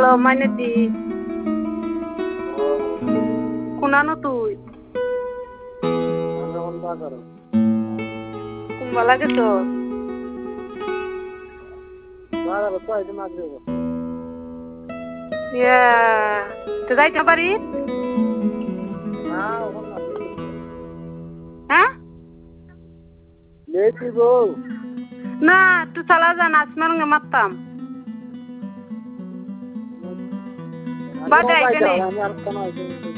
মানে দি কোনানো তুই কুম্বালা গেছ তো যাইতে পারি হ্যাঁ না তুই চালা যা নাচ মারুঙ্গে মারতাম বাদে আইতে নেই